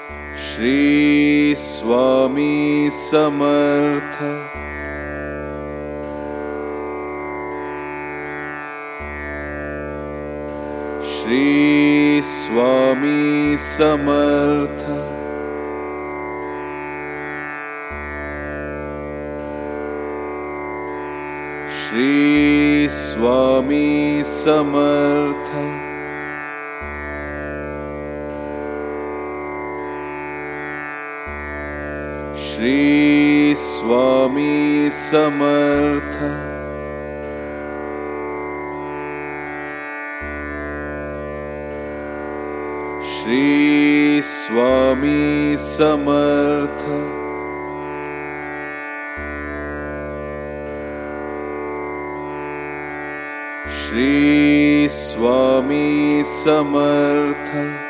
Shri Swami Samarth. Shri Swami Samarth. Shri Swami Samarth. Shri Swami Samarth. Shri Swami Samarth. Shri Swami Samarth.